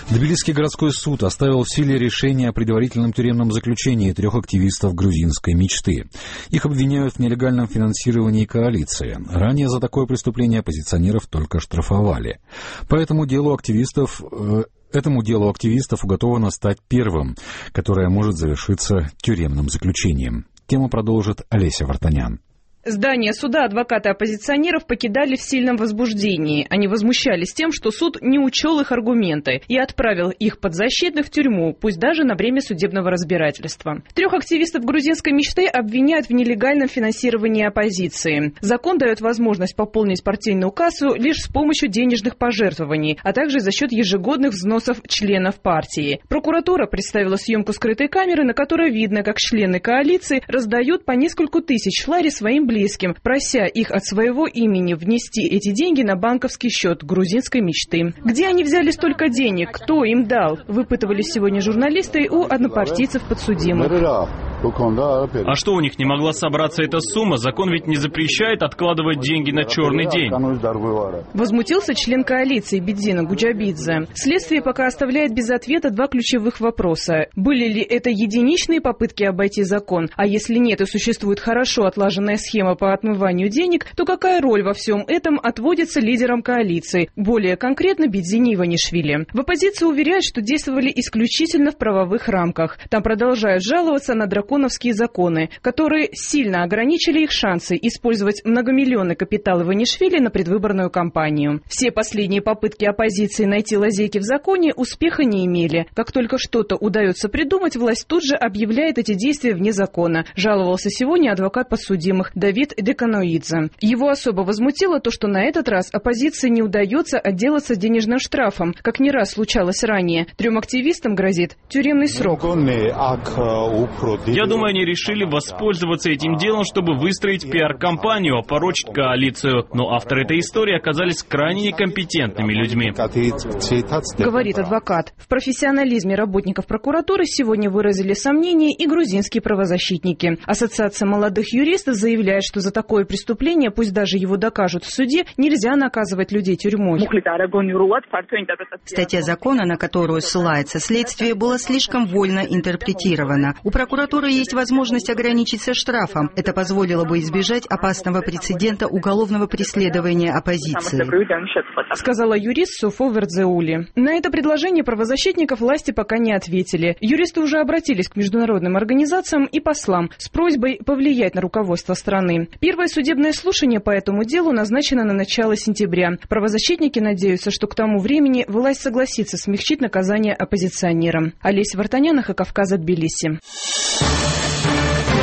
Тбилисский городской суд оставил в силе решение о предварительном тюремном заключении 3 активистов грузинской мечты. Их обвиняют в нелегальном финансировании коалиции. Ранее за такое преступление оппозиционеров только штрафовали. По этому делу активистов уготовано стать первым, которое может завершиться тюремным заключением. Тему продолжит Олеся Вартанян. Здание суда адвокаты оппозиционеров покидали в сильном возбуждении. Они возмущались тем, что суд не учел их аргументы и отправил их подзащитных в тюрьму, пусть даже на время судебного разбирательства. 3 активистов грузинской мечты обвиняют в нелегальном финансировании оппозиции. Закон дает возможность пополнить партийную кассу лишь с помощью денежных пожертвований, а также за счет ежегодных взносов членов партии. Прокуратура представила съемку скрытой камеры, на которой видно, как члены коалиции раздают по нескольку тысяч лари своим близким, прося их от своего имени внести эти деньги на банковский счет грузинской мечты. Где они взяли столько денег? Кто им дал? Выпытывали сегодня журналисты у однопартийцев подсудимых. А что, у них не могла собраться эта сумма? Закон ведь не запрещает откладывать деньги на черный день. Возмутился член коалиции Бедзина Гуджабидзе. Следствие пока оставляет без ответа 2 ключевых вопроса. Были ли это единичные попытки обойти закон? А если нет и существует хорошо отлаженная схема по отмыванию денег, то какая роль во всем этом отводится лидерам коалиции, более конкретно Бедзине Иванишвили? В оппозиции уверяют, что действовали исключительно в правовых рамках. Там продолжают жаловаться на драконовские законы, которые сильно ограничили их шансы использовать многомиллионный капитал Иванишвили на предвыборную кампанию. Все последние попытки оппозиции найти лазейки в законе успеха не имели. Как только что-то удается придумать, власть тут же объявляет эти действия вне закона. Жаловался сегодня адвокат подсудимых Давид Деканоидзе. Его особо возмутило то, что на этот раз оппозиции не удается отделаться денежным штрафом, как не раз случалось ранее. 3 активистам грозит тюремный срок. Я думаю, они решили воспользоваться этим делом, чтобы выстроить пиар-компанию, опорочить коалицию. Но авторы этой истории оказались крайне некомпетентными людьми. Говорит адвокат. В профессионализме работников прокуратуры сегодня выразили сомнения и грузинские правозащитники. Ассоциация молодых юристов заявляет, что за такое преступление, пусть даже его докажут в суде, нельзя наказывать людей тюрьмой. Статья закона, на которую ссылается следствие, была слишком вольно интерпретирована. У прокуратуры есть возможность ограничиться штрафом. Это позволило бы избежать опасного прецедента уголовного преследования оппозиции. Сказала юрист Софо Вердзеули. На это предложение правозащитников власти пока не ответили. Юристы уже обратились к международным организациям и послам с просьбой повлиять на руководство страны. Первое судебное слушание по этому делу назначено на начало сентября. Правозащитники надеются, что к тому времени власть согласится смягчить наказание оппозиционерам. Олеся Вартанян, Кавказ, Тбилиси.